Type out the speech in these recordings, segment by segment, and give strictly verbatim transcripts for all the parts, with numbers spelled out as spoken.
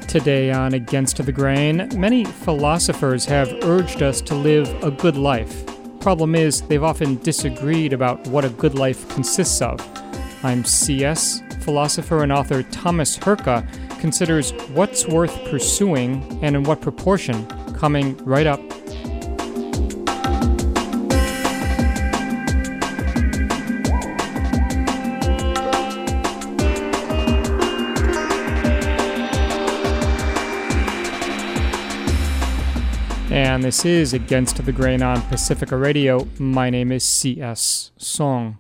Today on Against the Grain, many philosophers have urged us to live a good life. Problem is, they've often disagreed about what a good life consists of. I'm C S. Philosopher and author Thomas Herka considers what's worth pursuing and in what proportion, coming right up. And this is Against the Grain on Pacifica Radio. My name is C S. Song.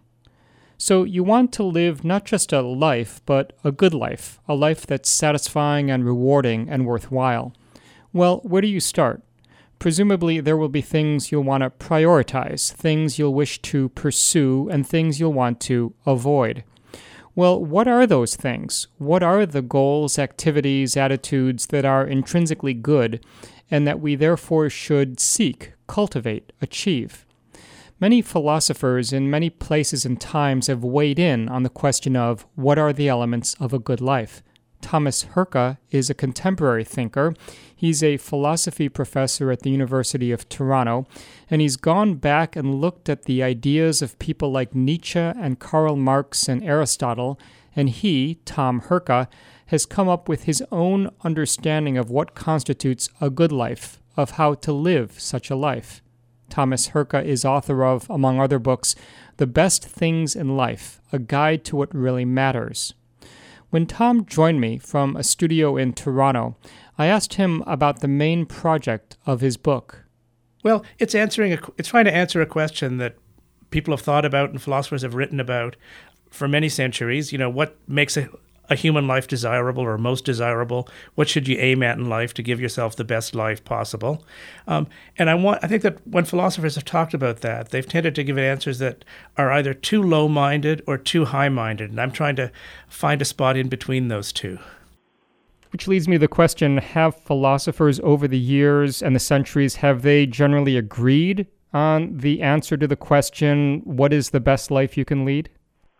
So you want to live not just a life, but a good life, a life that's satisfying and rewarding and worthwhile. Well, where do you start? Presumably there will be things you'll want to prioritize, things you'll wish to pursue, and things you'll want to avoid. Well, what are those things? What are the goals, activities, attitudes that are intrinsically good and that we therefore should seek, cultivate, achieve? Many philosophers in many places and times have weighed in on the question of what are the elements of a good life. Thomas Herka is a contemporary thinker. He's a philosophy professor at the University of Toronto, and he's gone back and looked at the ideas of people like Nietzsche and Karl Marx and Aristotle, and he, Tom Herka, has come up with his own understanding of what constitutes a good life, of how to live such a life. Thomas Herka is author of, among other books, The Best Things in Life, A Guide to What Really Matters. When Tom joined me from a studio in Toronto, I asked him about the main project of his book. Well, it's answering a, it's trying to answer a question that people have thought about and philosophers have written about for many centuries. You know, what makes a a human life desirable or most desirable? What should you aim at in life to give yourself the best life possible? Um, and I want I think that when philosophers have talked about that, they've tended to give answers that are either too low-minded or too high-minded, and I'm trying to find a spot in between those two. Which leads me to the question, have philosophers over the years and the centuries, have they generally agreed on the answer to the question, what is the best life you can lead?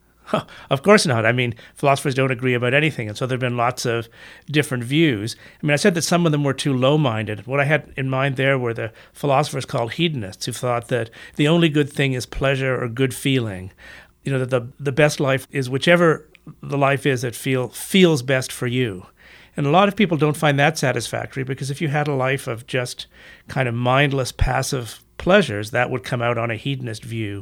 Of course not. I mean, philosophers don't agree about anything, and so there have been lots of different views. I mean, I said that some of them were too low-minded. What I had in mind there were the philosophers called hedonists, who thought that the only good thing is pleasure or good feeling. You know, that the the best life is whichever the life is that feel feels best for you. And a lot of people don't find that satisfactory, because if you had a life of just kind of mindless, passive pleasures, that would come out on a hedonist view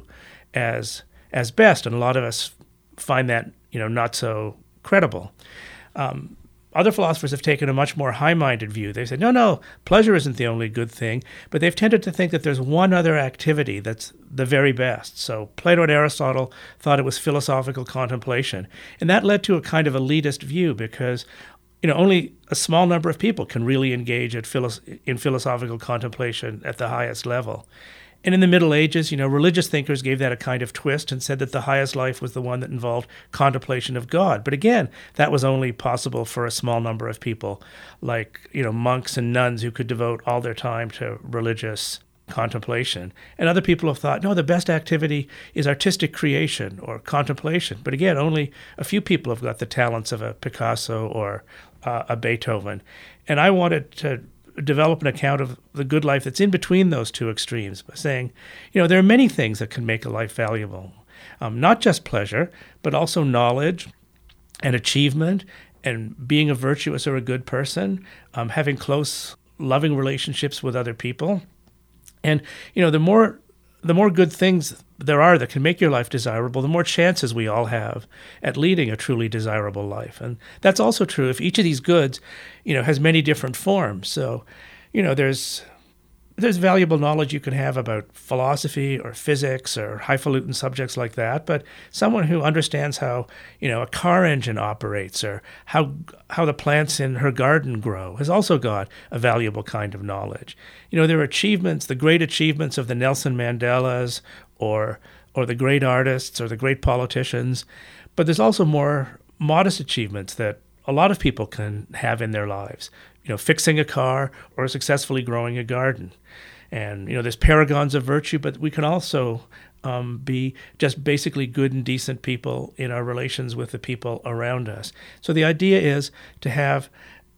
as as best, and a lot of us find that, you know, not so credible. Um, other philosophers have taken a much more high-minded view. They said, no, no, pleasure isn't the only good thing, but they've tended to think that there's one other activity that's the very best. So Plato and Aristotle thought it was philosophical contemplation, and that led to a kind of elitist view, because, you know, only a small number of people can really engage at philo- in philosophical contemplation at the highest level. And in the Middle Ages, you know, religious thinkers gave that a kind of twist and said that the highest life was the one that involved contemplation of God. But again, that was only possible for a small number of people, like, you know, monks and nuns who could devote all their time to religious contemplation. And other people have thought, no, the best activity is artistic creation or contemplation. But again, only a few people have got the talents of a Picasso or uh, a Beethoven. And I wanted to develop an account of the good life that's in between those two extremes, by saying, you know, there are many things that can make a life valuable. Um, not just pleasure, but also knowledge and achievement and being a virtuous or a good person, um, having close, loving relationships with other people. And, you know, the more the more good things there are that can make your life desirable, the more chances we all have at leading a truly desirable life. And that's also true if each of these goods, you know, has many different forms. So, you know, there's there's valuable knowledge you can have about philosophy or physics or highfalutin subjects like that, but someone who understands how, you know, a car engine operates or how how the plants in her garden grow has also got a valuable kind of knowledge. You know, there are achievements, the great achievements of the Nelson Mandelas or or the great artists or the great politicians, but there's also more modest achievements that a lot of people can have in their lives. You know, fixing a car or successfully growing a garden. And, you know, there's paragons of virtue, but we can also um, be just basically good and decent people in our relations with the people around us. So the idea is to have,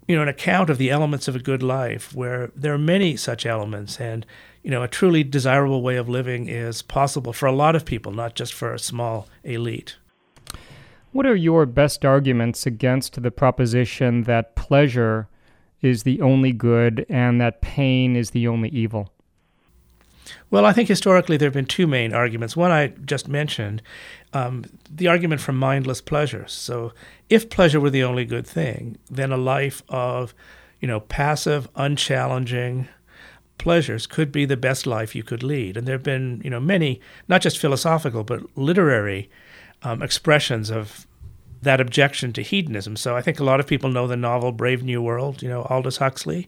you know, an account of the elements of a good life, where there are many such elements, and you know, a truly desirable way of living is possible for a lot of people, not just for a small elite. What are your best arguments against the proposition that pleasure is the only good and that pain is the only evil? Well, I think historically there have been two main arguments. One I just mentioned, um, the argument from mindless pleasures. So if pleasure were the only good thing, then a life of, you know, passive, unchallenging pleasures could be the best life you could lead. And there have been, you know, many, not just philosophical, but literary um, expressions of that objection to hedonism. So I think a lot of people know the novel Brave New World, you know, Aldous Huxley.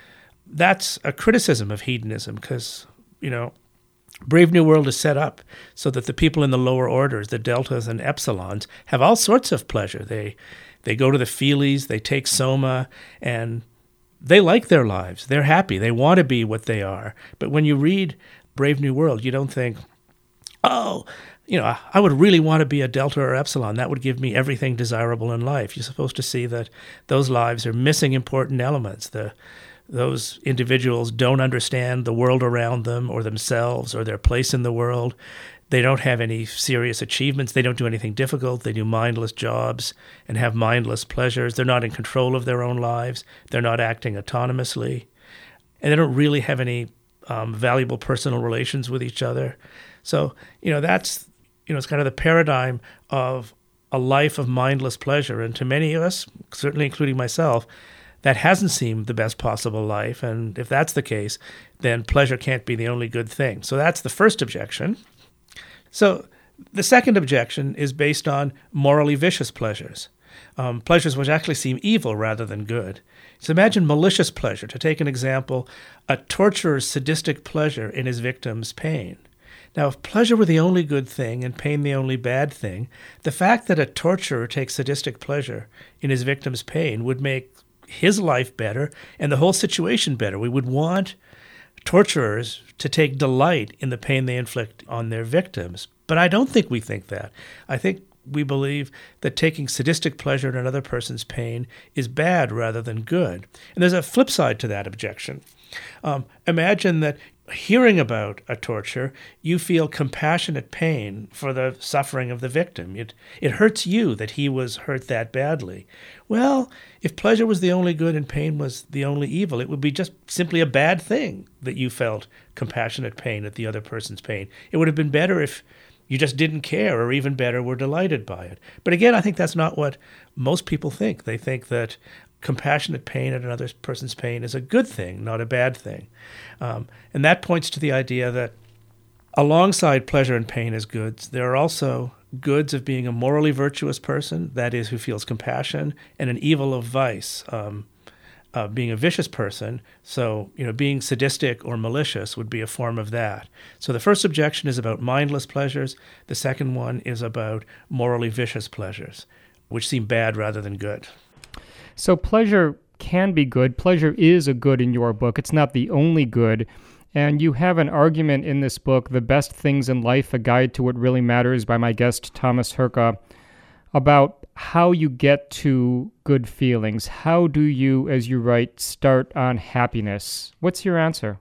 That's a criticism of hedonism because, you know, Brave New World is set up so that the people in the lower orders, the deltas and epsilons, have all sorts of pleasure. They they go to the feelies, they take soma, and they like their lives. They're happy. They want to be what they are. But when you read Brave New World, you don't think, oh, you know, I would really want to be a delta or epsilon. That would give me everything desirable in life. You're supposed to see that those lives are missing important elements. The Those individuals don't understand the world around them or themselves or their place in the world. They don't have any serious achievements. They don't do anything difficult. They do mindless jobs and have mindless pleasures. They're not in control of their own lives. They're not acting autonomously. And they don't really have any um, valuable personal relations with each other. So, you know, that's, you know, it's kind of the paradigm of a life of mindless pleasure. And to many of us, certainly including myself, that hasn't seemed the best possible life. And if that's the case, then pleasure can't be the only good thing. So that's the first objection. So the second objection is based on morally vicious pleasures, um, pleasures which actually seem evil rather than good. So imagine malicious pleasure. To take an example, a torturer's sadistic pleasure in his victim's pain. Now, if pleasure were the only good thing and pain the only bad thing, the fact that a torturer takes sadistic pleasure in his victim's pain would make his life better and the whole situation better. We would want torturers to take delight in the pain they inflict on their victims. But I don't think we think that. I think we believe that taking sadistic pleasure in another person's pain is bad rather than good. And there's a flip side to that objection. Um, imagine that hearing about a torture, you feel compassionate pain for the suffering of the victim. It it hurts you that he was hurt that badly. Well, if pleasure was the only good and pain was the only evil, it would be just simply a bad thing that you felt compassionate pain at the other person's pain. It would have been better if you just didn't care, or even better, were delighted by it. But again, I think that's not what most people think. They think that compassionate pain at another person's pain is a good thing, not a bad thing. Um, and that points to the idea that alongside pleasure and pain as goods, there are also goods of being a morally virtuous person, that is, who feels compassion, and an evil of vice, um, uh, being a vicious person. So, you know, being sadistic or malicious would be a form of that. So the first objection is about mindless pleasures. The second one is about morally vicious pleasures, which seem bad rather than good. So pleasure can be good. Pleasure is a good in your book. It's not the only good. And you have an argument in this book, The Best Things in Life, A Guide to What Really Matters, by my guest Thomas Hurka, about how you get to good feelings. How do you, as you write, start on happiness? What's your answer?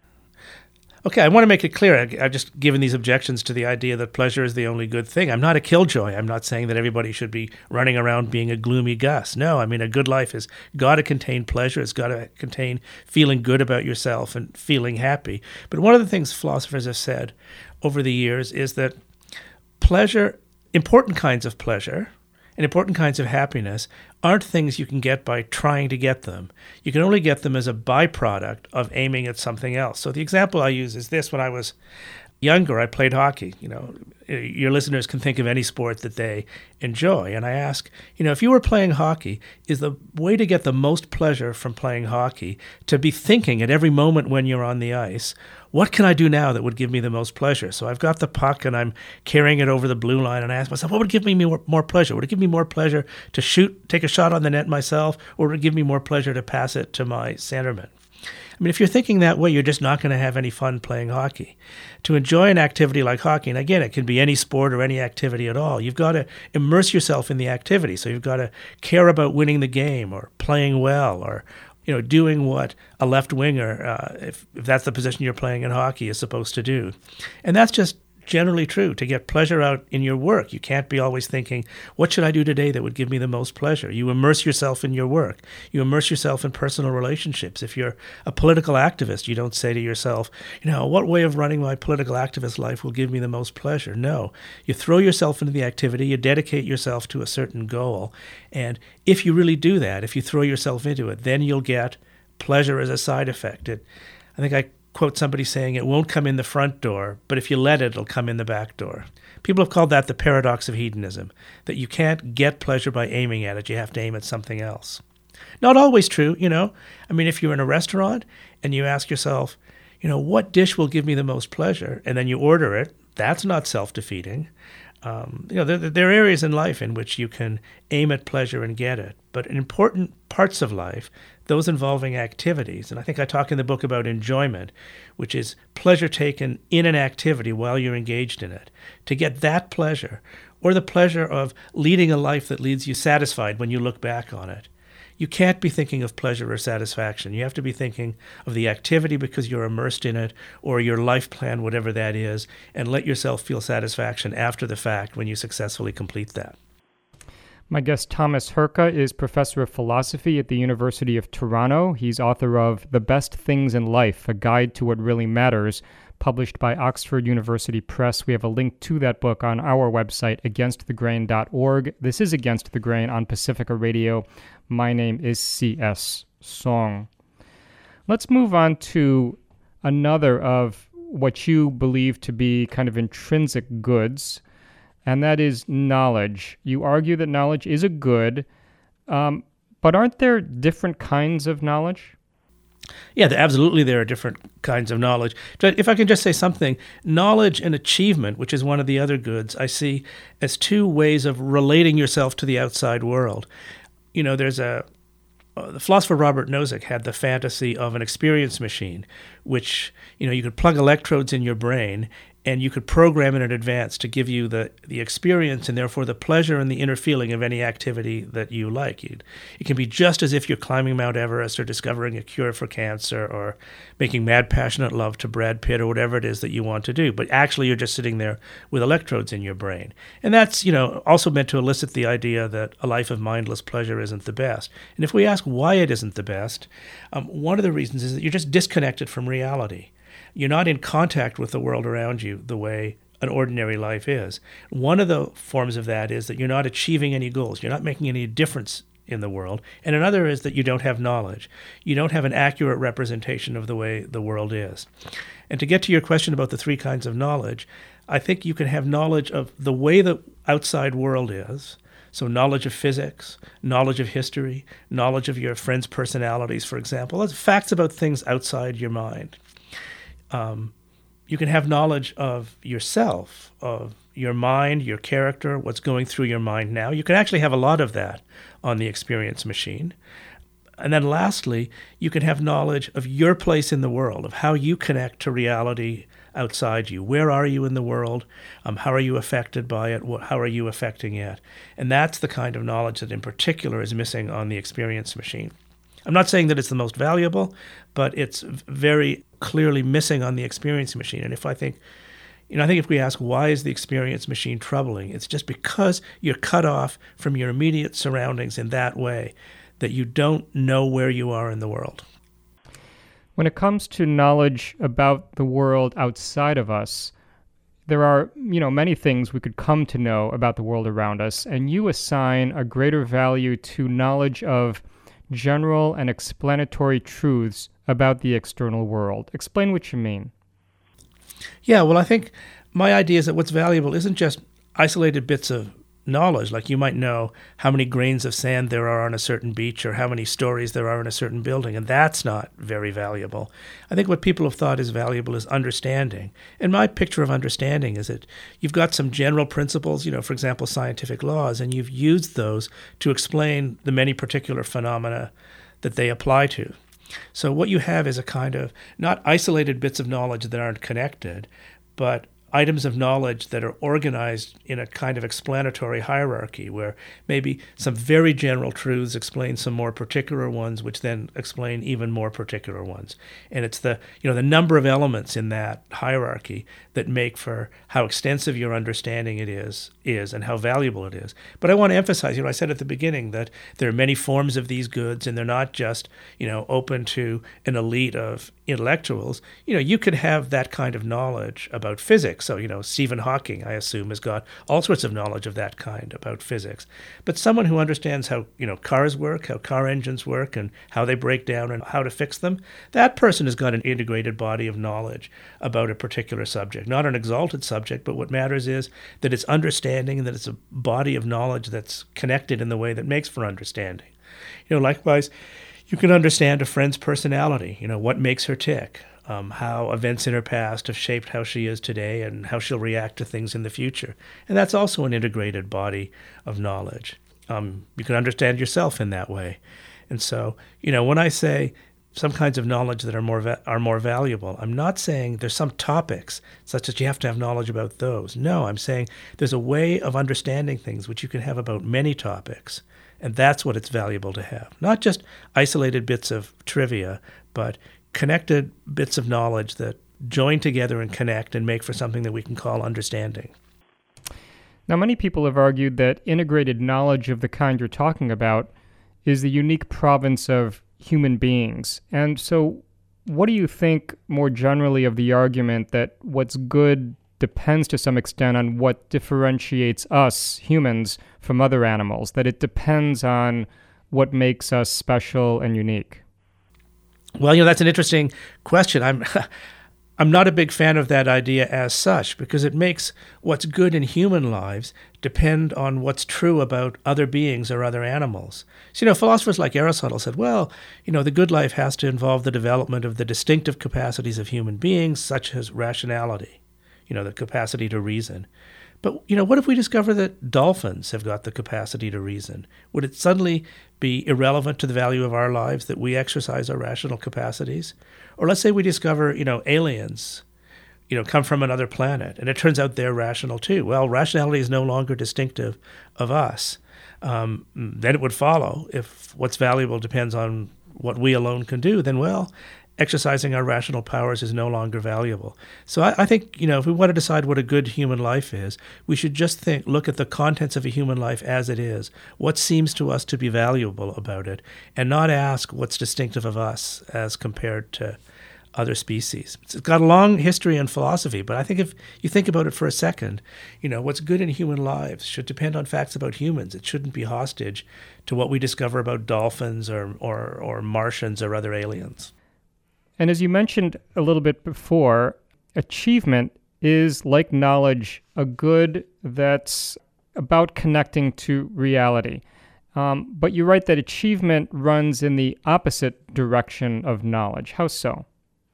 Okay, I want to make it clear. I, I've just given these objections to the idea that pleasure is the only good thing. I'm not a killjoy. I'm not saying that everybody should be running around being a gloomy Gus. No, I mean, a good life has got to contain pleasure. It's got to contain feeling good about yourself and feeling happy. But one of the things philosophers have said over the years is that pleasure, important kinds of pleasure, and important kinds of happiness aren't things you can get by trying to get them. You can only get them as a byproduct of aiming at something else. So the example I use is this. When I was younger, I played hockey. You know, your listeners can think of any sport that they enjoy. And I ask, you know, if you were playing hockey, is the way to get the most pleasure from playing hockey to be thinking at every moment when you're on the ice, what can I do now that would give me the most pleasure? So I've got the puck and I'm carrying it over the blue line, and I ask myself, what would give me more, more pleasure? Would it give me more pleasure to shoot, take a shot on the net myself, or would it give me more pleasure to pass it to my centerman? I mean, if you're thinking that way, you're just not going to have any fun playing hockey. To enjoy an activity like hockey, and again, it can be any sport or any activity at all, you've got to immerse yourself in the activity. So you've got to care about winning the game or playing well or, you know, doing what a left winger, uh, if, if that's the position you're playing in hockey, is supposed to do. And that's just generally true. To get pleasure out in your work, you can't be always thinking, what should I do today that would give me the most pleasure? You immerse yourself in your work. You immerse yourself in personal relationships. If you're a political activist, you don't say to yourself, you know, what way of running my political activist life will give me the most pleasure? No. You throw yourself into the activity, you dedicate yourself to a certain goal, and if you really do that, if you throw yourself into it, then you'll get pleasure as a side effect. It, I think I quote somebody saying, it won't come in the front door, but if you let it, it'll come in the back door. People have called that the paradox of hedonism, that you can't get pleasure by aiming at it. You have to aim at something else. Not always true, you know. I mean, if you're in a restaurant and you ask yourself, you know, what dish will give me the most pleasure? And then you order it, that's not self-defeating. Um, you know, there, there are areas in life in which you can aim at pleasure and get it. But in important parts of life, those involving activities, and I think I talk in the book about enjoyment, which is pleasure taken in an activity while you're engaged in it. To get that pleasure, or the pleasure of leading a life that leaves you satisfied when you look back on it, you can't be thinking of pleasure or satisfaction. You have to be thinking of the activity because you're immersed in it, or your life plan, whatever that is, and let yourself feel satisfaction after the fact when you successfully complete that. My guest Thomas Hurka is professor of philosophy at the University of Toronto. He's author of The Best Things in Life, A Guide to What Really Matters, published by Oxford University Press. We have a link to that book on our website, against the grain dot org. This is Against the Grain on Pacifica Radio. My name is C S. Song. Let's move on to another of what you believe to be kind of intrinsic goods, and that is knowledge. You argue that knowledge is a good, um, but aren't there different kinds of knowledge? Yeah, absolutely there are different kinds of knowledge. If I can just say something, knowledge and achievement, which is one of the other goods, I see as two ways of relating yourself to the outside world. You know, there's a, uh, the philosopher Robert Nozick had the fantasy of an experience machine, which, you know, you could plug electrodes in your brain and you could program it in advance to give you the, the experience and therefore the pleasure and the inner feeling of any activity that you like. You'd, it can be just as if you're climbing Mount Everest or discovering a cure for cancer or making mad, passionate love to Brad Pitt or whatever it is that you want to do. But actually, you're just sitting there with electrodes in your brain. And that's, you know, also meant to elicit the idea that a life of mindless pleasure isn't the best. And if we ask why it isn't the best, um, one of the reasons is that you're just disconnected from reality. You're not in contact with the world around you the way an ordinary life is. One of the forms of that is that you're not achieving any goals. You're not making any difference in the world. And another is that you don't have knowledge. You don't have an accurate representation of the way the world is. And to get to your question about the three kinds of knowledge, I think you can have knowledge of the way the outside world is. So knowledge of physics, knowledge of history, knowledge of your friends' personalities, for example. That's facts about things outside your mind. Um, you can have knowledge of yourself, of your mind, your character, what's going through your mind now. You can actually have a lot of that on the experience machine. And then lastly, you can have knowledge of your place in the world, of how you connect to reality outside you. Where are you in the world? Um, how are you affected by it? What, how are you affecting it? And that's the kind of knowledge that in particular is missing on the experience machine. I'm not saying that it's the most valuable, but it's very clearly missing on the experience machine. And if I think, you know, I think if we ask why is the experience machine troubling, it's just because you're cut off from your immediate surroundings in that way, that you don't know where you are in the world. When it comes to knowledge about the world outside of us, there are, you know, many things we could come to know about the world around us, and you assign a greater value to knowledge of general and explanatory truths about the external world. Explain what you mean. Yeah, well, I think my idea is that what's valuable isn't just isolated bits of knowledge, like you might know how many grains of sand there are on a certain beach or how many stories there are in a certain building, and that's not very valuable. I think what people have thought is valuable is understanding. And my picture of understanding is that you've got some general principles, you know, for example, scientific laws, and you've used those to explain the many particular phenomena that they apply to. So what you have is a kind of not isolated bits of knowledge that aren't connected, but items of knowledge that are organized in a kind of explanatory hierarchy where maybe some very general truths explain some more particular ones, which then explain even more particular ones. And it's the, you know, the number of elements in that hierarchy that make for how extensive your understanding it is, is and how valuable it is. But I want to emphasize, you know, I said at the beginning that there are many forms of these goods and they're not just, you know, open to an elite of intellectuals. You know, you could have that kind of knowledge about physics. So, you know, Stephen Hawking, I assume, has got all sorts of knowledge of that kind about physics. But someone who understands how, you know, cars work, how car engines work, and how they break down and how to fix them, that person has got an integrated body of knowledge about a particular subject. Not an exalted subject, but what matters is that it's understanding and that it's a body of knowledge that's connected in the way that makes for understanding. You know, likewise, you can understand a friend's personality, you know, what makes her tick, um, how events in her past have shaped how she is today and how she'll react to things in the future. And that's also an integrated body of knowledge. Um, you can understand yourself in that way. And so, you know, when I say some kinds of knowledge that are more va- are more valuable, I'm not saying there's some topics such that you have to have knowledge about those. No, I'm saying there's a way of understanding things which you can have about many topics. And that's what it's valuable to have. Not just isolated bits of trivia, but connected bits of knowledge that join together and connect and make for something that we can call understanding. Now, many people have argued that integrated knowledge of the kind you're talking about is the unique province of human beings. And so what do you think more generally of the argument that what's good depends to some extent on what differentiates us, humans, from other animals, that it depends on what makes us special and unique? Well, you know, that's an interesting question. I'm I'm not a big fan of that idea as such, because it makes what's good in human lives depend on what's true about other beings or other animals. So, you know, philosophers like Aristotle said, well, you know, the good life has to involve the development of the distinctive capacities of human beings, such as rationality, you know, the capacity to reason. But, you know, what if we discover that dolphins have got the capacity to reason? Would it suddenly be irrelevant to the value of our lives that we exercise our rational capacities? Or let's say we discover, you know, aliens, you know, come from another planet, and it turns out they're rational too. Well, rationality is no longer distinctive of us. Um, then it would follow, if what's valuable depends on what we alone can do, then, well, exercising our rational powers is no longer valuable. So I, I think, you know, if we want to decide what a good human life is, we should just think, look at the contents of a human life as it is, what seems to us to be valuable about it, and not ask what's distinctive of us as compared to other species. It's got a long history in philosophy, but I think if you think about it for a second, you know, what's good in human lives should depend on facts about humans. It shouldn't be hostage to what we discover about dolphins or or, or Martians or other aliens. And as you mentioned a little bit before, achievement is, like knowledge, a good that's about connecting to reality. Um, but you write that achievement runs in the opposite direction of knowledge. How so?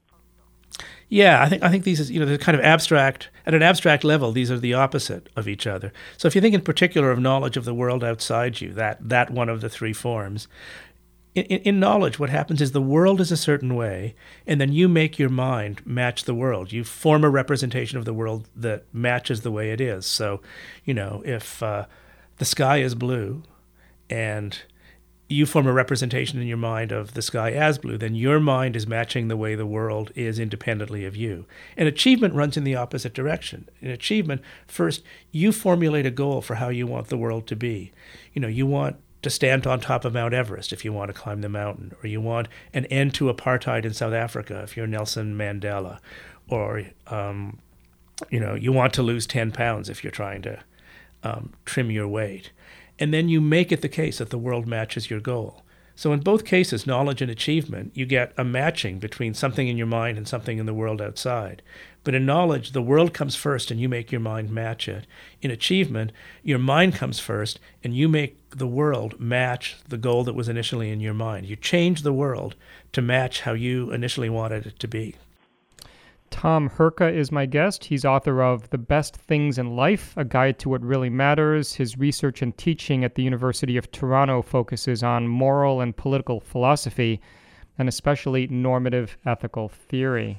Yeah, I think I think these is, you know, they're kind of abstract. At an abstract level, these are the opposite of each other. So if you think in particular of knowledge of the world outside you, that that one of the three forms, In, in knowledge, what happens is the world is a certain way, and then you make your mind match the world. You form a representation of the world that matches the way it is. So, you know, if uh, the sky is blue and you form a representation in your mind of the sky as blue, then your mind is matching the way the world is independently of you. And achievement runs in the opposite direction. In achievement, first, you formulate a goal for how you want the world to be. You know, you want to stand on top of Mount Everest if you want to climb the mountain, or you want an end to apartheid in South Africa if you're Nelson Mandela, or um, you know, you want to lose ten pounds if you're trying to um, trim your weight. And then you make it the case that the world matches your goal. So in both cases, knowledge and achievement, you get a matching between something in your mind and something in the world outside. But in knowledge, the world comes first and you make your mind match it. In achievement, your mind comes first and you make the world match the goal that was initially in your mind. You change the world to match how you initially wanted it to be. Tom Herka is my guest. He's author of The Best Things in Life, A Guide to What Really Matters. His research and teaching at the University of Toronto focuses on moral and political philosophy. and especially normative ethical theory.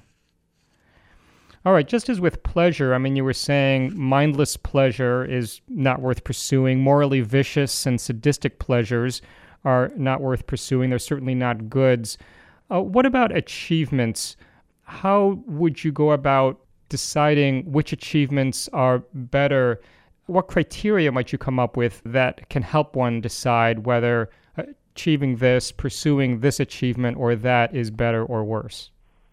All right, just as with pleasure, I mean, you were saying mindless pleasure is not worth pursuing. Morally vicious and sadistic pleasures are not worth pursuing. They're certainly not goods. Uh, what about achievements? How would you go about deciding which achievements are better? What criteria might you come up with that can help one decide whether achieving this, pursuing this achievement or that is better or worse?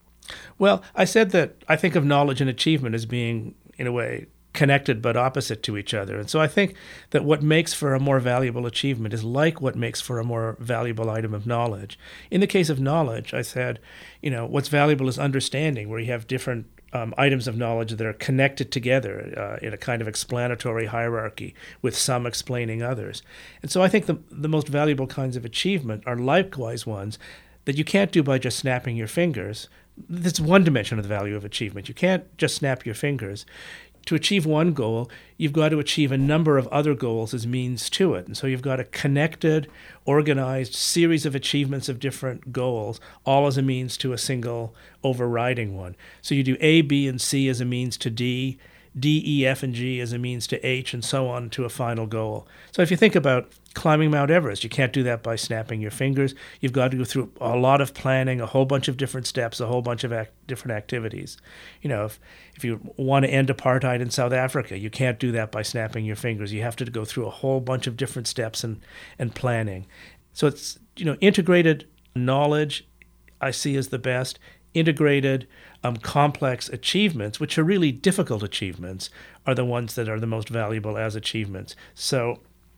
Well, I said that I think of knowledge and achievement as being, in a way, connected but opposite to each other. And so I think that what makes for a more valuable achievement is like what makes for a more valuable item of knowledge. In the case of knowledge, I said, you know, what's valuable is understanding, where you have different um, items of knowledge that are connected together uh, in a kind of explanatory hierarchy, with some explaining others. And so I think the, the most valuable kinds of achievement are likewise ones that you can't do by just snapping your fingers. That's one dimension of the value of achievement. You can't just snap your fingers. To achieve one goal, you've got to achieve a number of other goals as means to it. And so you've got a connected, organized series of achievements of different goals, all as a means to a single overriding one. So you do A, B, and C as a means to D, D, E, F, and G as a means to H, and so on to a final goal. So if you think about climbing Mount Everest, you can't do that by snapping your fingers. You've got to go through a lot of planning, a whole bunch of different steps, a whole bunch of act- different activities. You know, if, if you want to end apartheid in South Africa, you can't do that by snapping your fingers. You have to go through a whole bunch of different steps and, and planning. So it's, you know, integrated knowledge I see as the best. Integrated, um, complex achievements, which are really difficult achievements, are the ones that are the most valuable as achievements. So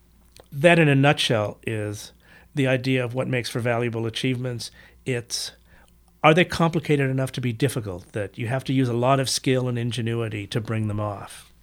that, in a nutshell, is the idea of what makes for valuable achievements. It's, are they complicated enough to be difficult, that you have to use a lot of skill and ingenuity to bring them off?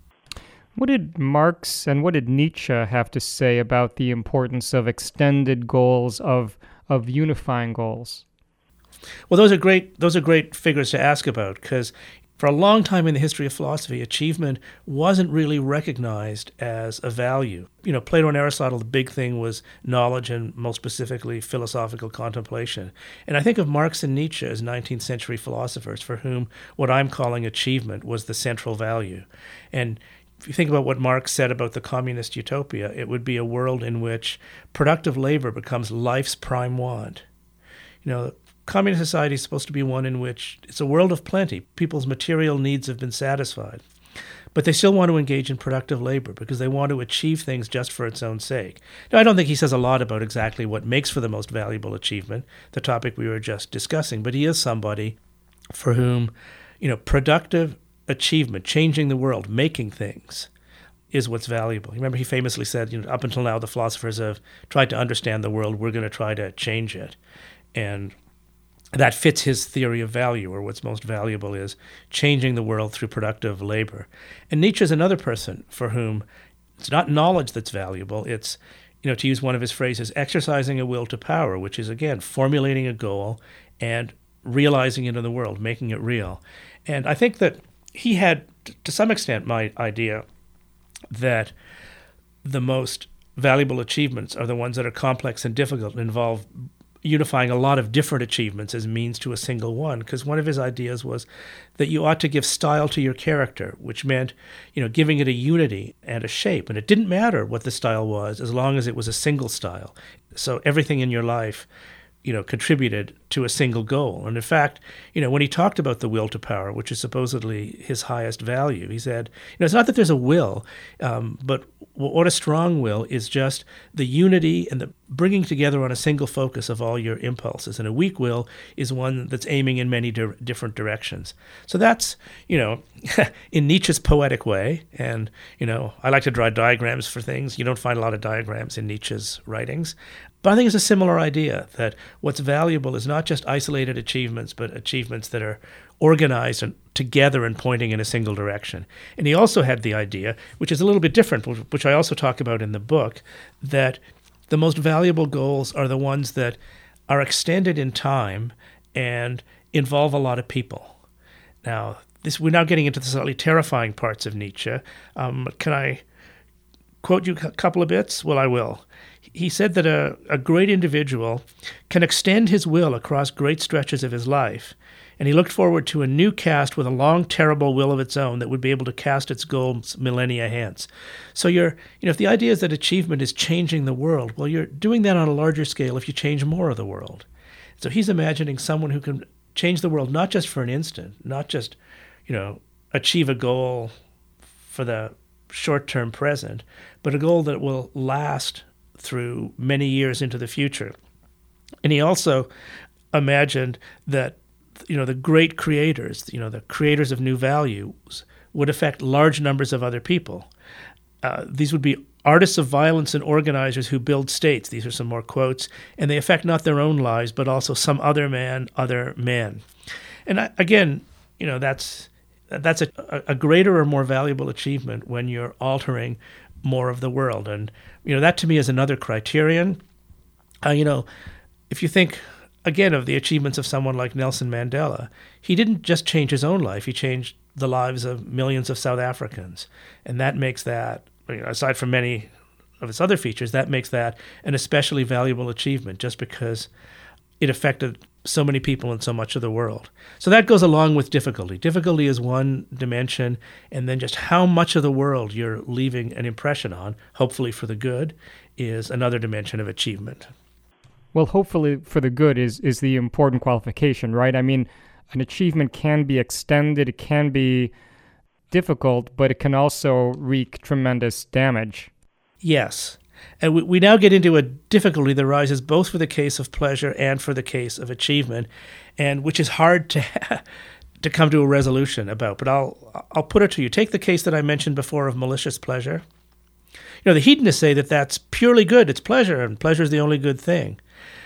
What did Marx and what did Nietzsche have to say about the importance of extended goals, of of unifying goals? Well, those are great. Those are great figures to ask about, because for a long time in the history of philosophy, achievement wasn't really recognized as a value. You know, Plato and Aristotle, the big thing was knowledge, and most specifically philosophical contemplation. And I think of Marx and Nietzsche as nineteenth century philosophers for whom what I'm calling achievement was the central value. And if you think about what Marx said about the communist utopia, it would be a world in which productive labor becomes life's prime want. You know, communist society is supposed to be one in which it's a world of plenty. People's material needs have been satisfied. But they still want to engage in productive labor because they want to achieve things just for its own sake. Now, I don't think he says a lot about exactly what makes for the most valuable achievement, the topic we were just discussing, but he is somebody for whom, you know, productive achievement, changing the world, making things, is what's valuable. Remember, he famously said, you know, up until now, the philosophers have tried to understand the world. We're going to try to change it. And that fits his theory of value, or what's most valuable is changing the world through productive labor. And Nietzsche is another person for whom it's not knowledge that's valuable. It's, you know, to use one of his phrases, exercising a will to power, which is, again, formulating a goal and realizing it in the world, making it real. And I think that he had, to some extent, my idea that the most valuable achievements are the ones that are complex and difficult and involve unifying a lot of different achievements as means to a single one, because one of his ideas was that you ought to give style to your character, which meant, you know, giving it a unity and a shape. And it didn't matter what the style was as long as it was a single style. So everything in your life, you know, contributed to a single goal. And in fact, you know, when he talked about the will to power, which is supposedly his highest value, he said, you know, it's not that there's a will, um, but what a strong will is just the unity and the bringing together on a single focus of all your impulses. And a weak will is one that's aiming in many di- different directions. So that's, you know, in Nietzsche's poetic way. And, you know, I like to draw diagrams for things. You don't find a lot of diagrams in Nietzsche's writings. But I think it's a similar idea that what's valuable is not just isolated achievements, but achievements that are organized and together and pointing in a single direction. And he also had the idea, which is a little bit different, which I also talk about in the book, that the most valuable goals are the ones that are extended in time and involve a lot of people. Now, this we're now getting into the slightly terrifying parts of Nietzsche. Um, can I quote you a couple of bits? Well, I will. he said that a, a great individual can extend his will across great stretches of his life, and he looked forward to a new cast with a long, terrible will of its own that would be able to cast its goals millennia hence. So you're, you know, if the idea is that achievement is changing the world, well, you're doing that on a larger scale if you change more of the world. So he's imagining someone who can change the world not just for an instant, not just, you know, achieve a goal for the short-term present, but a goal that will last through many years into the future. And he also imagined that, you know, the great creators, you know, the creators of new values would affect large numbers of other people. Uh, these would be artists of violence and organizers who build states. These are some more quotes. And they affect not their own lives, but also some other man, other men. And I, again, you know, that's that's a, a greater or more valuable achievement when you're altering more of the world. And, you know, that to me is another criterion. Uh, you know, if you think, again, of the achievements of someone like Nelson Mandela, he didn't just change his own life, he changed the lives of millions of South Africans. And that makes that, you know, aside from many of its other features, that makes that an especially valuable achievement just because it affected so many people in so much of the world. So that goes along with difficulty. Difficulty is one dimension, and then just how much of the world you're leaving an impression on, hopefully for the good, is another dimension of achievement. Well, hopefully for the good is, is the important qualification, right? I mean, an achievement can be extended, it can be difficult, but it can also wreak tremendous damage. Yes. And we, we now get into a difficulty that arises both for the case of pleasure and for the case of achievement, and which is hard to to come to a resolution about. But I'll I'll put it to you. Take the case that I mentioned before of malicious pleasure. You know, the hedonists say that that's purely good. It's pleasure, and pleasure is the only good thing.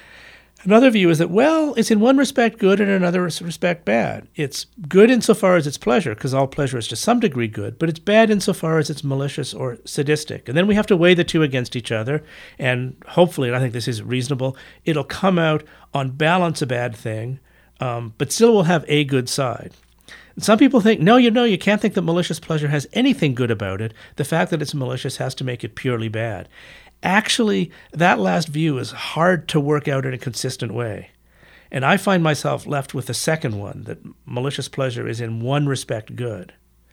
Another view is that, well, it's in one respect good and in another respect bad. It's good insofar as it's pleasure, because all pleasure is to some degree good, but it's bad insofar as it's malicious or sadistic. And then we have to weigh the two against each other, and hopefully, and I think this is reasonable, it'll come out on balance a bad thing, um, but still will have a good side. And some people think, no, you know, you can't think that malicious pleasure has anything good about it. The fact that it's malicious has to make it purely bad. Actually, that last view is hard to work out in a consistent way. And I find myself left with the second one, that malicious pleasure is in one respect good,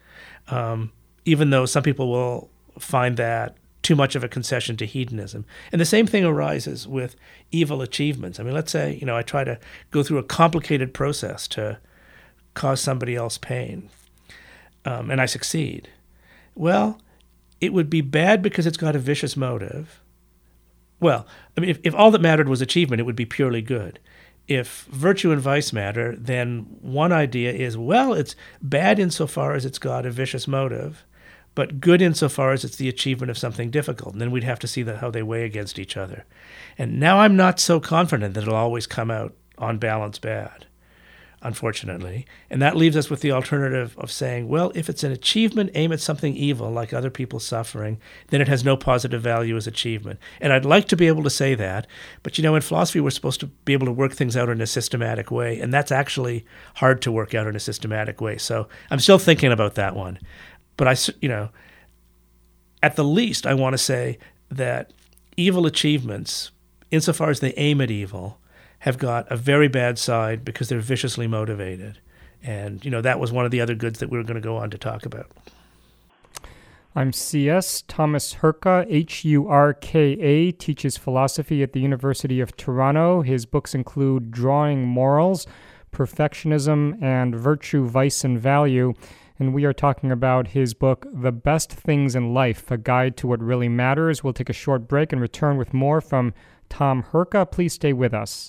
um, even though some people will find that too much of a concession to hedonism. And the same thing arises with evil achievements. I mean, let's say, you know, I try to go through a complicated process to cause somebody else pain, um, and I succeed. Well, it would be bad because it's got a vicious motive. Well, I mean, if, if all that mattered was achievement, it would be purely good. If virtue and vice matter, then one idea is, well, it's bad insofar as it's got a vicious motive, but good insofar as it's the achievement of something difficult. And then we'd have to see that how they weigh against each other. And now I'm not so confident that it'll always come out on balance bad, unfortunately. And that leaves us with the alternative of saying, well, if it's an achievement aimed at something evil, like other people's suffering, then it has no positive value as achievement. And I'd like to be able to say that, but you know, in philosophy, we're supposed to be able to work things out in a systematic way, and that's actually hard to work out in a systematic way. So I'm still thinking about that one. But I, you know, at the least, I want to say that evil achievements, insofar as they aim at evil, have got a very bad side because they're viciously motivated. And, you know, that was one of the other goods that we were going to go on to talk about. I'm C S Thomas Hurka, H U R K A, teaches philosophy at the University of Toronto. His books include Drawing Morals, Perfectionism, and Virtue, Vice, and Value. And we are talking about his book, The Best Things in Life, A Guide to What Really Matters. We'll take a short break and return with more from Tom Hurka. Please stay with us.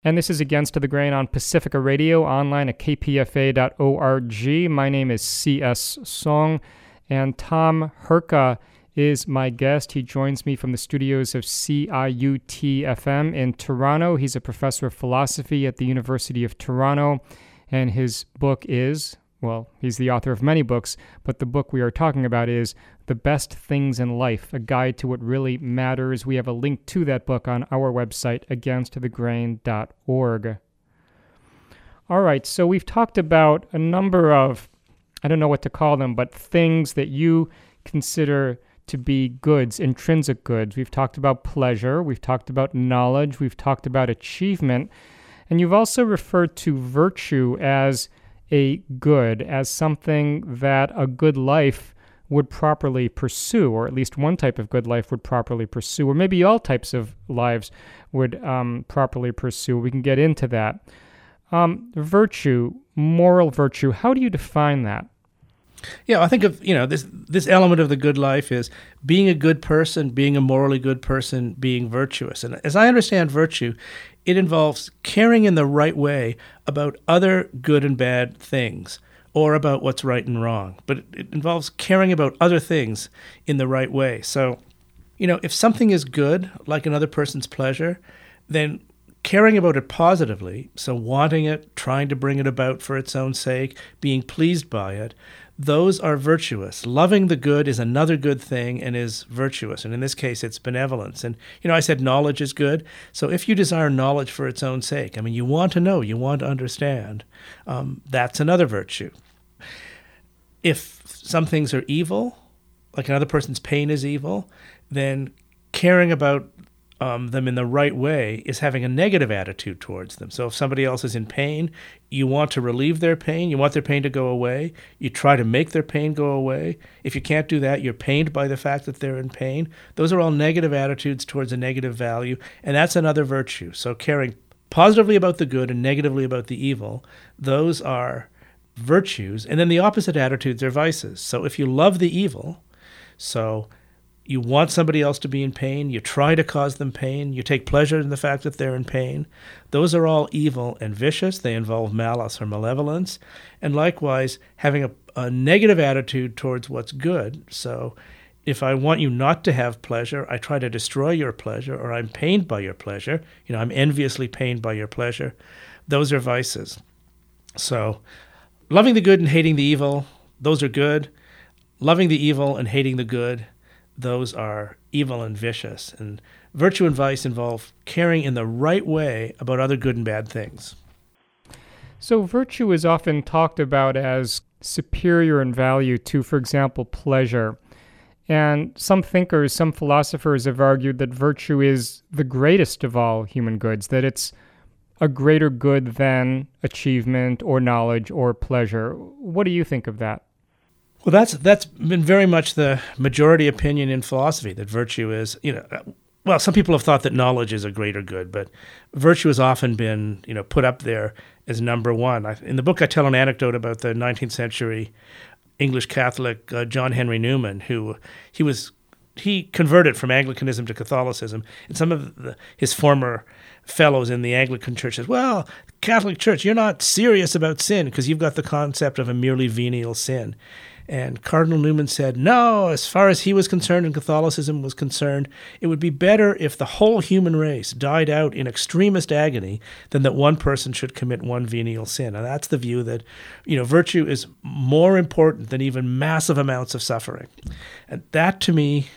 And this is Against the Grain on Pacifica Radio, online at k p f a dot org. My name is C S. Song, and Tom Herka is my guest. He joins me from the studios of C I U T F M in Toronto. He's a professor of philosophy at the University of Toronto, and his book is, well, he's the author of many books, but the book we are talking about is The Best Things in Life, A Guide to What Really Matters. We have a link to that book on our website, against the grain dot org. All right, so we've talked about a number of, I don't know what to call them, but things that you consider to be goods, intrinsic goods. We've talked about pleasure, we've talked about knowledge, we've talked about achievement, and you've also referred to virtue as a good, as something that a good life would properly pursue, or at least one type of good life would properly pursue, or maybe all types of lives would um, properly pursue. We can get into that. Um, virtue, moral virtue, how do you define that? Yeah, I think of, you know, this this element of the good life is being a good person, being a morally good person, being virtuous. And as I understand virtue, it involves caring in the right way about other good and bad things, or about what's right and wrong. But it involves caring about other things in the right way. So, you know, if something is good, like another person's pleasure, then caring about it positively, so wanting it, trying to bring it about for its own sake, being pleased by it, those are virtuous. Loving the good is another good thing and is virtuous. And in this case, it's benevolence. And, you know, I said knowledge is good. So if you desire knowledge for its own sake, I mean, you want to know, you want to understand, um, that's another virtue. If some things are evil, like another person's pain is evil, then caring about Um, them in the right way is having a negative attitude towards them. So if somebody else is in pain, you want to relieve their pain, you want their pain to go away, you try to make their pain go away. If you can't do that, you're pained by the fact that they're in pain. Those are all negative attitudes towards a negative value, and that's another virtue. So caring positively about the good and negatively about the evil, those are virtues. And then the opposite attitudes are vices. So if you love the evil, so you want somebody else to be in pain, you try to cause them pain, you take pleasure in the fact that they're in pain, those are all evil and vicious. They involve malice or malevolence. And likewise, having a, a negative attitude towards what's good. So if I want you not to have pleasure, I try to destroy your pleasure, or I'm pained by your pleasure, you know, I'm enviously pained by your pleasure, those are vices. So loving the good and hating the evil, those are good. Loving the evil and hating the good, those are evil and vicious. And virtue and vice involve caring in the right way about other good and bad things. So virtue is often talked about as superior in value to, for example, pleasure. And some thinkers, some philosophers have argued that virtue is the greatest of all human goods, that it's a greater good than achievement or knowledge or pleasure. What do you think of that? Well, that's that's been very much the majority opinion in philosophy, that virtue is, you know, well, some people have thought that knowledge is a greater good, but virtue has often been, you know, put up there as number one. I, in the book, I tell an anecdote about the nineteenth century English Catholic uh, John Henry Newman, who he was he converted from Anglicanism to Catholicism, and some of the, his former fellows in the Anglican Church says, well, Catholic Church, you're not serious about sin because you've got the concept of a merely venial sin. And Cardinal Newman said, no, as far as he was concerned and Catholicism was concerned, it would be better if the whole human race died out in extremist agony than that one person should commit one venial sin. And that's the view that, you know, virtue is more important than even massive amounts of suffering. And that, to me,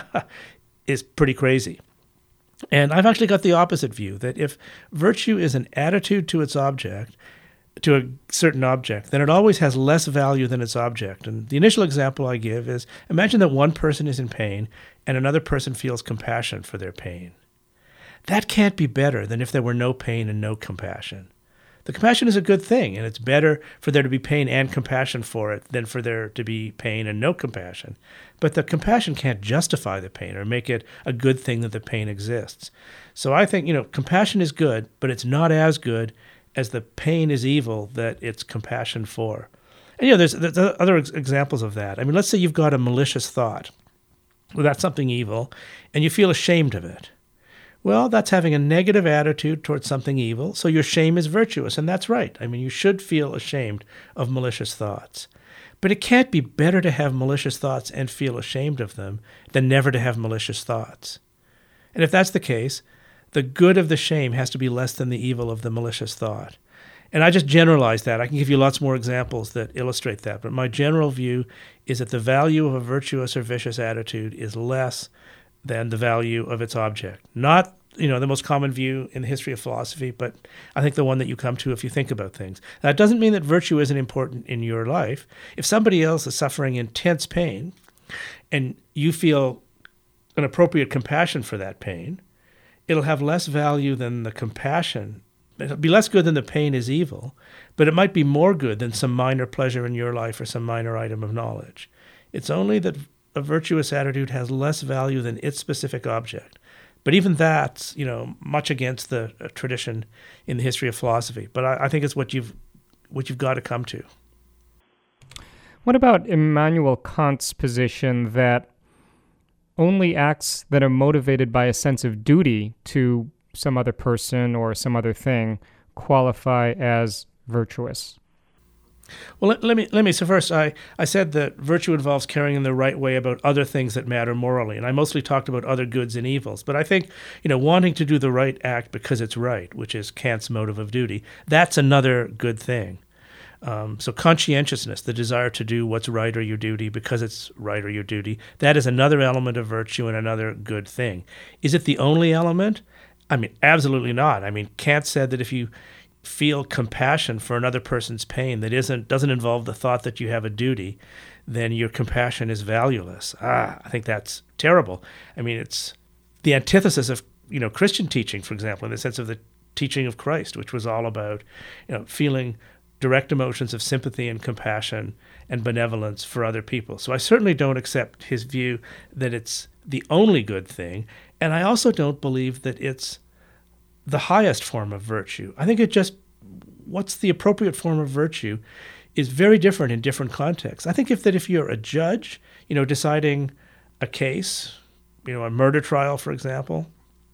is pretty crazy. And I've actually got the opposite view, that if virtue is an attitude to its object, to a certain object, then it always has less value than its object. And the initial example I give is, imagine that one person is in pain and another person feels compassion for their pain. That can't be better than if there were no pain and no compassion. The compassion is a good thing, and it's better for there to be pain and compassion for it than for there to be pain and no compassion. But the compassion can't justify the pain or make it a good thing that the pain exists. So I think, you know, compassion is good, but it's not as good as the pain is evil that it's compassion for. And, you know, there's, there's other ex- examples of that. I mean, let's say you've got a malicious thought. Well, that's something evil, and you feel ashamed of it. Well, that's having a negative attitude towards something evil, so your shame is virtuous, and that's right. I mean, you should feel ashamed of malicious thoughts. But it can't be better to have malicious thoughts and feel ashamed of them than never to have malicious thoughts. And if that's the case, the good of the shame has to be less than the evil of the malicious thought. And I just generalize that. I can give you lots more examples that illustrate that. But my general view is that the value of a virtuous or vicious attitude is less than the value of its object. Not, you know, the most common view in the history of philosophy, but I think the one that you come to if you think about things. That doesn't mean that virtue isn't important in your life. If somebody else is suffering intense pain and you feel an appropriate compassion for that pain, it'll have less value than the compassion. It'll be less good than the pain is evil, but it might be more good than some minor pleasure in your life or some minor item of knowledge. It's only that a virtuous attitude has less value than its specific object. But even that's, you know, much against the uh, tradition in the history of philosophy. But I, I think it's what you've what you've got to come to. What about Immanuel Kant's position that only acts that are motivated by a sense of duty to some other person or some other thing qualify as virtuous? Well, let, let me let me. So first, I, I said that virtue involves caring in the right way about other things that matter morally, and I mostly talked about other goods and evils. But I think, you know, wanting to do the right act because it's right, which is Kant's motive of duty, that's another good thing. Um, so conscientiousness, the desire to do what's right or your duty because it's right or your duty, that is another element of virtue and another good thing. Is it the only element? I mean, absolutely not. I mean, Kant said that if you feel compassion for another person's pain that isn't doesn't involve the thought that you have a duty, then your compassion is valueless. Ah, I think that's terrible. I mean, it's the antithesis of, you know, Christian teaching, for example, in the sense of the teaching of Christ, which was all about, you know, feeling direct emotions of sympathy and compassion and benevolence for other people. So I certainly don't accept his view that it's the only good thing, and I also don't believe that it's the highest form of virtue. I think it just, what's the appropriate form of virtue is very different in different contexts. I think if that if you're a judge, you know, deciding a case, you know, a murder trial, for example,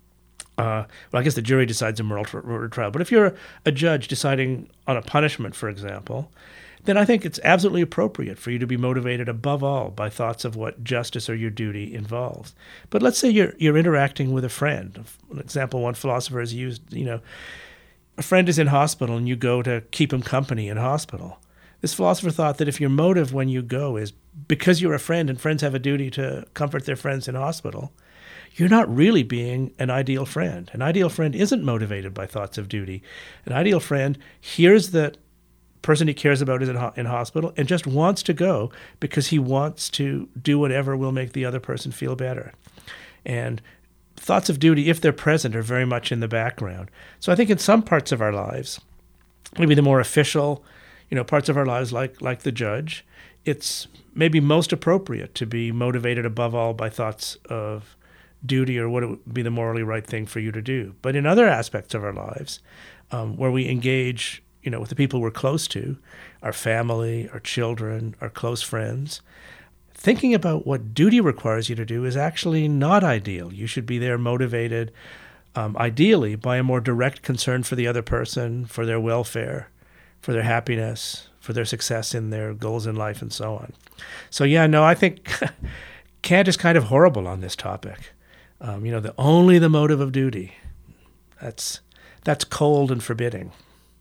uh, well, I guess the jury decides a murder, murder trial, but if you're a judge deciding on a punishment, for example, then I think it's absolutely appropriate for you to be motivated above all by thoughts of what justice or your duty involves. But let's say you're you're interacting with a friend. An example one philosopher has used, you know, a friend is in hospital and you go to keep him company in hospital. This philosopher thought that if your motive when you go is because you're a friend and friends have a duty to comfort their friends in hospital, you're not really being an ideal friend. An ideal friend isn't motivated by thoughts of duty. An ideal friend hears that person he cares about is in, ho- in hospital and just wants to go because he wants to do whatever will make the other person feel better. And thoughts of duty, if they're present, are very much in the background. So I think in some parts of our lives, maybe the more official, you know, parts of our lives, like like the judge, it's maybe most appropriate to be motivated above all by thoughts of duty or what it would be the morally right thing for you to do. But in other aspects of our lives, um, where we engage, you know, with the people we're close to, our family, our children, our close friends, thinking about what duty requires you to do is actually not ideal. You should be there motivated, um, ideally, by a more direct concern for the other person, for their welfare, for their happiness, for their success in their goals in life, and so on. So, yeah, no, I think Kant is kind of horrible on this topic. Um, you know, the only the motive of duty. That's that's cold and forbidding.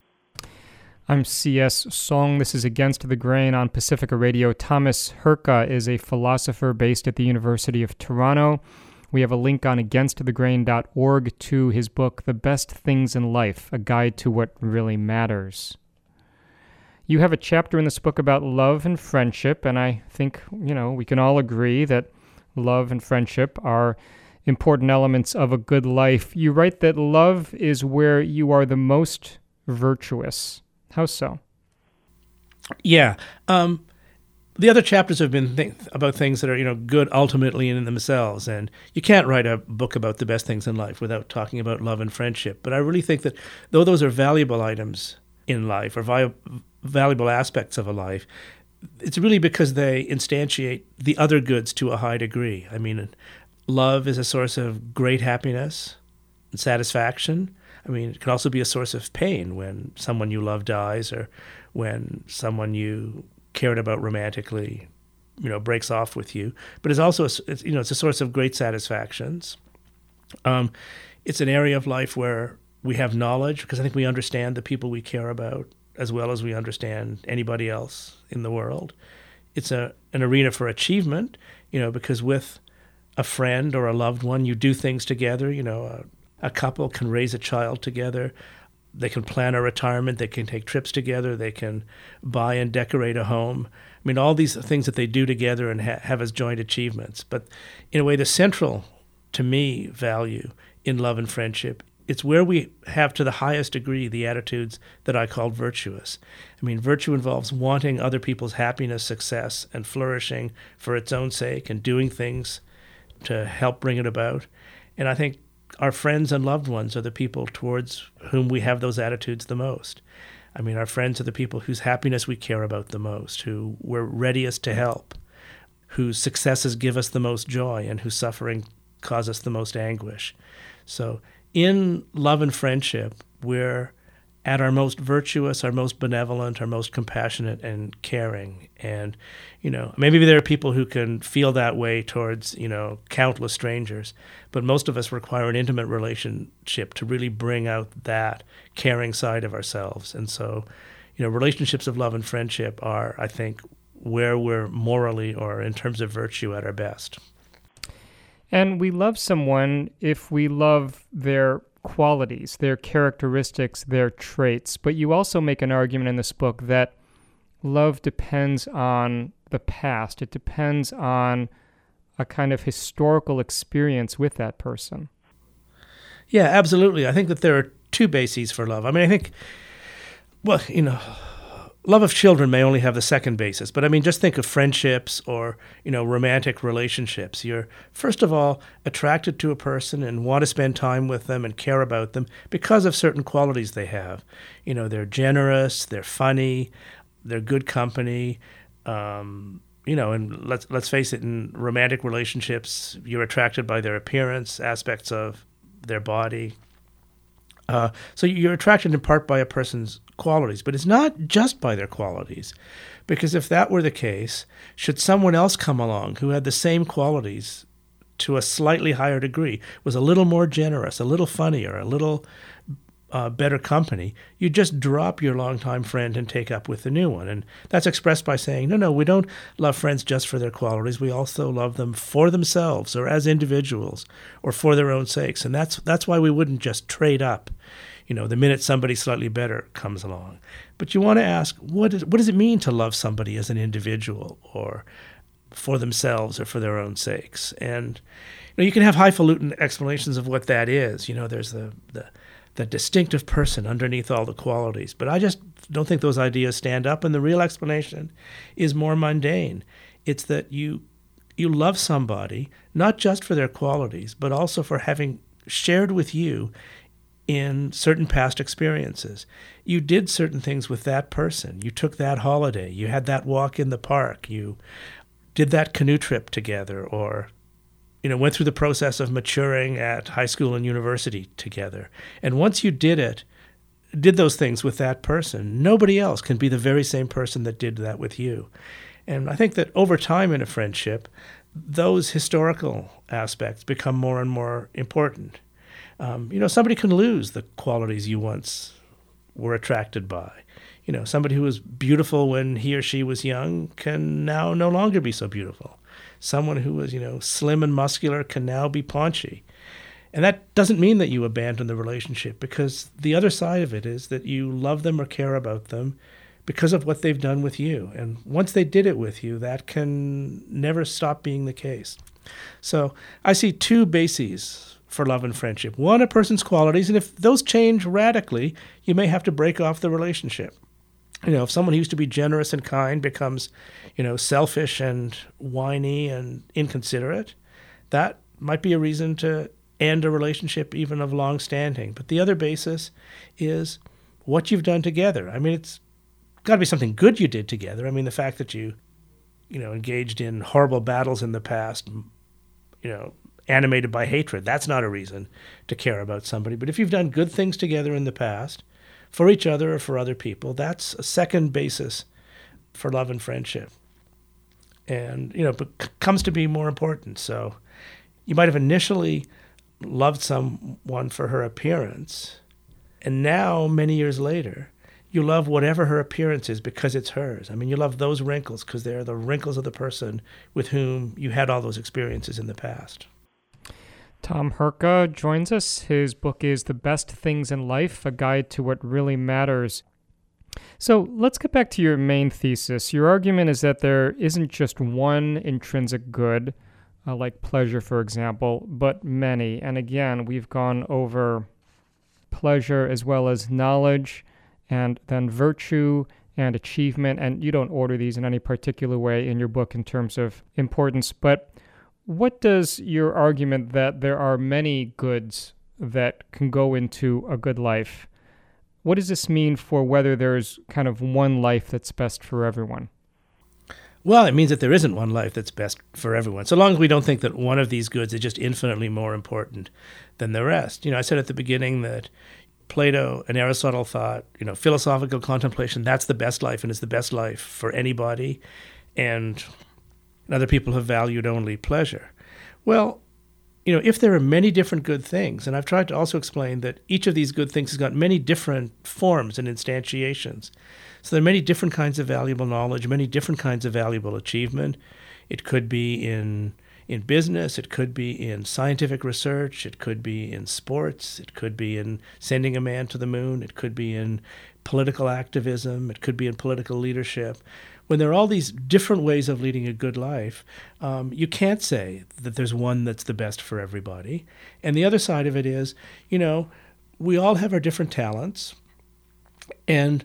I'm C S Song. This is Against the Grain on Pacifica Radio. Thomas Hurka is a philosopher based at the University of Toronto. We have a link on against the grain dot org to his book, The Best Things in Life, a guide to what really matters. You have a chapter in this book about love and friendship, and I think, you know, we can all agree that love and friendship are important elements of a good life. You write that love is where you are the most virtuous. How so? Yeah. Um, the other chapters have been th- about things that are, you know, good ultimately in themselves. And you can't write a book about the best things in life without talking about love and friendship. But I really think that though those are valuable items in life or vi- valuable aspects of a life, it's really because they instantiate the other goods to a high degree. I mean, love is a source of great happiness. and satisfaction. I mean, it can also be a source of pain when someone you love dies, or when someone you cared about romantically, you know, breaks off with you. But it's also, a, it's, you know, it's a source of great satisfactions. Um, it's an area of life where we have knowledge, because I think we understand the people we care about as well as we understand anybody else in the world. It's a an arena for achievement, you know, because with a friend or a loved one, you do things together. You know, a, a couple can raise a child together. They can plan a retirement. They can take trips together. They can buy and decorate a home. I mean, all these things that they do together and ha- have as joint achievements. But in a way, the central, to me, value in love and friendship, it's where we have to the highest degree the attitudes that I call virtuous. I mean, virtue involves wanting other people's happiness, success, and flourishing for its own sake, and doing things to help bring it about. And I think our friends and loved ones are the people towards whom we have those attitudes the most. I mean, our friends are the people whose happiness we care about the most, who we're readiest to help, whose successes give us the most joy, and whose suffering cause us the most anguish. So in love and friendship, we're at our most virtuous, our most benevolent, our most compassionate and caring. And, you know, maybe there are people who can feel that way towards, you know, countless strangers, but most of us require an intimate relationship to really bring out that caring side of ourselves. And so, you know, relationships of love and friendship are, I think, where we're morally or in terms of virtue at our best. And we love someone if we love their qualities, their characteristics, their traits. But you also make an argument in this book that love depends on the past. It depends on a kind of historical experience with that person. Yeah, absolutely. I think that there are two bases for love. I mean, I think, well, you know, love of children may only have the second basis, but I mean, just think of friendships or, you know, romantic relationships. You're, first of all, attracted to a person and want to spend time with them and care about them because of certain qualities they have. You know, they're generous, they're funny, they're good company. Um, you know, and let's let's face it, in romantic relationships, you're attracted by their appearance, aspects of their body. Uh, so you're attracted in part by a person's qualities, but it's not just by their qualities, because if that were the case, should someone else come along who had the same qualities to a slightly higher degree, was a little more generous, a little funnier, a little uh, better company, you just drop your longtime friend and take up with the new one. And that's expressed by saying, no, no, we don't love friends just for their qualities. We also love them for themselves or as individuals or for their own sakes. And that's that's why we wouldn't just trade up, you know, the minute somebody slightly better comes along. But you want to ask, what, is, what does it mean to love somebody as an individual or for themselves or for their own sakes? And you know, you can have highfalutin explanations of what that is. You know, there's the, the, the distinctive person underneath all the qualities. But I just don't think those ideas stand up. And the real explanation is more mundane. It's that you you love somebody not just for their qualities, but also for having shared with you in certain past experiences. You did certain things with that person. You took that holiday. You had that walk in the park. You did that canoe trip together, or, you know, went through the process of maturing at high school and university together. And once you did it, did those things with that person, nobody else can be the very same person that did that with you. And I think that over time in a friendship, those historical aspects become more and more important. Um, you know, somebody can lose the qualities you once were attracted by. You know, somebody who was beautiful when he or she was young can now no longer be so beautiful. Someone who was, you know, slim and muscular can now be paunchy. And that doesn't mean that you abandon the relationship, because the other side of it is that you love them or care about them because of what they've done with you. And once they did it with you, that can never stop being the case. So I see two bases for love and friendship. One, a person's qualities, and if those change radically, you may have to break off the relationship. You know, if someone who used to be generous and kind becomes, you know, selfish and whiny and inconsiderate, that might be a reason to end a relationship even of long standing. But the other basis is what you've done together. I mean, it's got to be something good you did together. I mean, the fact that you, you know, engaged in horrible battles in the past, you know, animated by hatred. That's not a reason to care about somebody. But if you've done good things together in the past, for each other or for other people, that's a second basis for love and friendship. And, you know, but comes to be more important. So you might have initially loved someone for her appearance, and now, many years later, you love whatever her appearance is because it's hers. I mean, you love those wrinkles because they're the wrinkles of the person with whom you had all those experiences in the past. Tom Herka joins us. His book is The Best Things in Life, A Guide to What Really Matters. So let's get back to your main thesis. Your argument is that there isn't just one intrinsic good, uh, like pleasure, for example, but many. And again, we've gone over pleasure as well as knowledge, and then virtue and achievement. And you don't order these in any particular way in your book in terms of importance. But what does your argument that there are many goods that can go into a good life, what does this mean for whether there's kind of one life that's best for everyone? Well, it means that there isn't one life that's best for everyone, so long as we don't think that one of these goods is just infinitely more important than the rest. You know, I said at the beginning that Plato and Aristotle thought, you know, philosophical contemplation, that's the best life, and it's the best life for anybody, and other people have valued only pleasure. Well, you know, if there are many different good things, and I've tried to also explain that each of these good things has got many different forms and instantiations. So there are many different kinds of valuable knowledge, many different kinds of valuable achievement. It could be in in business, it could be in scientific research, it could be in sports, it could be in sending a man to the moon, it could be in political activism, it could be in political leadership. When there are all these different ways of leading a good life, um, you can't say that there's one that's the best for everybody. And the other side of it is, you know, we all have our different talents, and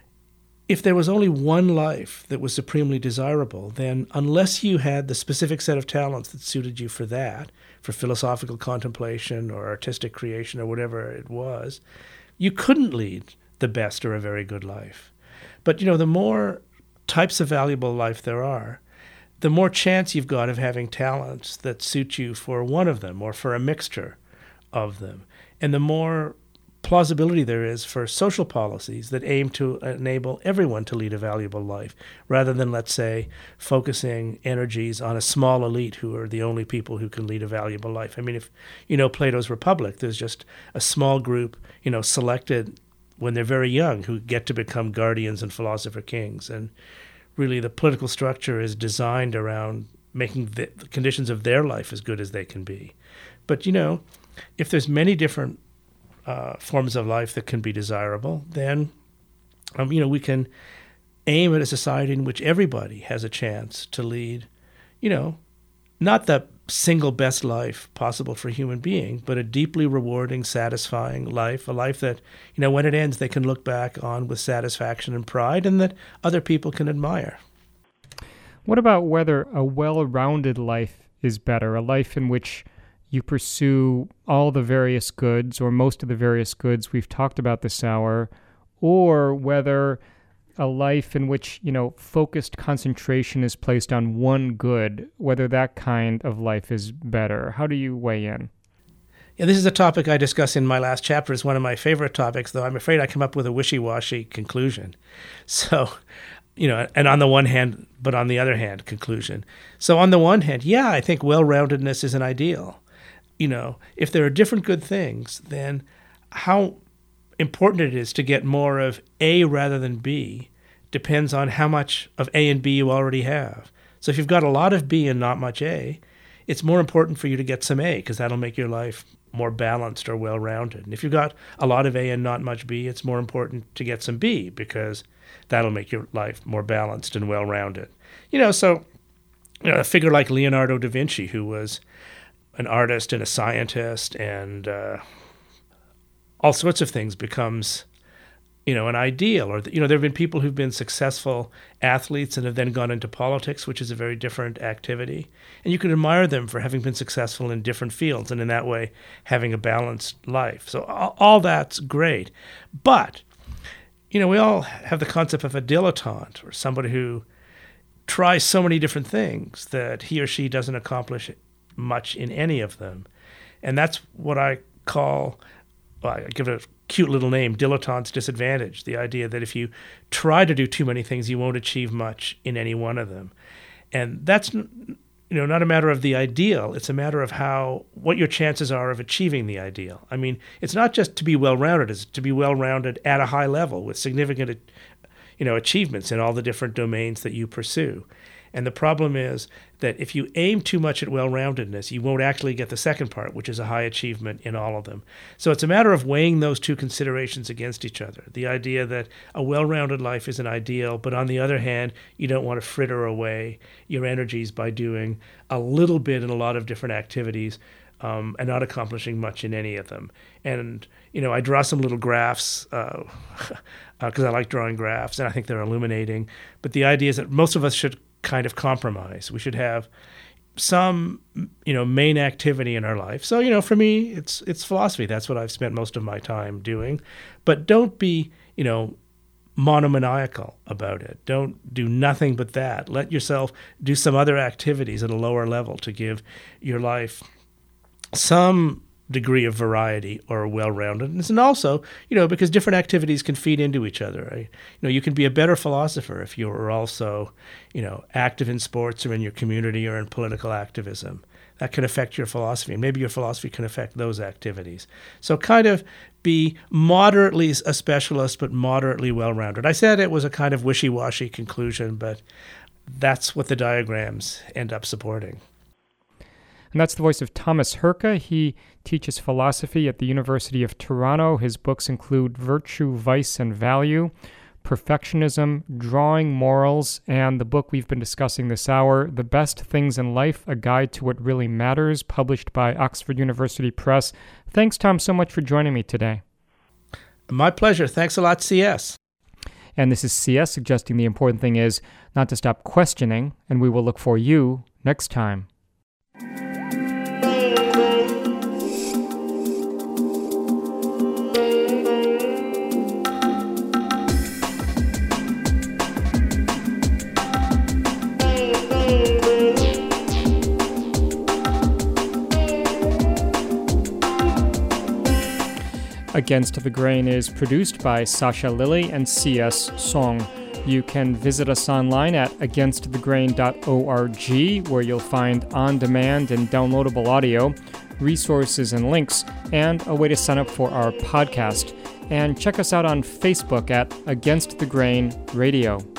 if there was only one life that was supremely desirable, then unless you had the specific set of talents that suited you for that, for philosophical contemplation or artistic creation or whatever it was, you couldn't lead the best or a very good life. But, you know, the more types of valuable life there are, the more chance you've got of having talents that suit you for one of them or for a mixture of them. And the more plausibility there is for social policies that aim to enable everyone to lead a valuable life, rather than, let's say, focusing energies on a small elite who are the only people who can lead a valuable life. I mean, if you know Plato's Republic, there's just a small group, you know, selected when they're very young who get to become guardians and philosopher kings. And really the political structure is designed around making the conditions of their life as good as they can be. But, you know, if there's many different Uh, forms of life that can be desirable, then um, you know, we can aim at a society in which everybody has a chance to lead, you know, not the single best life possible for a human being, but a deeply rewarding, satisfying life, a life that, you know, when it ends, they can look back on with satisfaction and pride, and that other people can admire. What about whether a well-rounded life is better, a life in which you pursue all the various goods or most of the various goods we've talked about this hour, or whether a life in which, you know, focused concentration is placed on one good, whether that kind of life is better? How do you weigh in? Yeah, this is a topic I discuss in my last chapter. It's one of my favorite topics, though I'm afraid I come up with a wishy-washy conclusion. So, you know, and on the one hand, but on the other hand, conclusion. So on the one hand, yeah, I think well-roundedness is an ideal. You know, if there are different good things, then how important it is to get more of A rather than B depends on how much of A and B you already have. So if you've got a lot of B and not much A, it's more important for you to get some A because that'll make your life more balanced or well-rounded. And if you've got a lot of A and not much B, it's more important to get some B because that'll make your life more balanced and well-rounded. You know, so you know, a figure like Leonardo da Vinci, who was an artist and a scientist and uh, all sorts of things, becomes, you know, an ideal. Or, you know, there have been people who've been successful athletes and have then gone into politics, which is a very different activity. And you can admire them for having been successful in different fields and in that way having a balanced life. So all, all that's great. But, you know, we all have the concept of a dilettante, or somebody who tries so many different things that he or she doesn't accomplish much in any of them. And that's what I call, well, I give it a cute little name, dilettante's disadvantage, the idea that if you try to do too many things, you won't achieve much in any one of them. And that's, you know, not a matter of the ideal. It's a matter of how, what your chances are of achieving the ideal. I mean, it's not just to be well-rounded, it's to be well-rounded at a high level with significant, you know, achievements in all the different domains that you pursue. And the problem is that if you aim too much at well-roundedness, you won't actually get the second part, which is a high achievement in all of them. So it's a matter of weighing those two considerations against each other. The idea that a well-rounded life is an ideal, but on the other hand, you don't want to fritter away your energies by doing a little bit in a lot of different activities um, and not accomplishing much in any of them. And, you know, I draw some little graphs because uh, uh, I like drawing graphs, and I think they're illuminating. But the idea is that most of us should kind of compromise. We should have some, you know, main activity in our life. So, you know, for me, it's it's philosophy. That's what I've spent most of my time doing. But don't be, you know, monomaniacal about it. Don't do nothing but that. Let yourself do some other activities at a lower level to give your life some degree of variety or well-roundedness. And also, you know, because different activities can feed into each other. Right? You know, you can be a better philosopher if you're also, you know, active in sports or in your community or in political activism. That can affect your philosophy, and maybe your philosophy can affect those activities. So kind of be moderately a specialist, but moderately well-rounded. I said it was a kind of wishy-washy conclusion, but that's what the diagrams end up supporting. And that's the voice of Thomas Hurka. He teaches philosophy at the University of Toronto. His books include Virtue, Vice, and Value, Perfectionism, Drawing Morals, and the book we've been discussing this hour, The Best Things in Life, A Guide to What Really Matters, published by Oxford University Press. Thanks, Tom, so much for joining me today. My pleasure. Thanks a lot, C S. And this is C S suggesting the important thing is not to stop questioning, and we will look for you next time. Against the Grain is produced by Sasha Lilly and C S Song. You can visit us online at against the grain dot org, where you'll find on-demand and downloadable audio, resources and links, and a way to sign up for our podcast. And check us out on Facebook at Against the Grain Radio.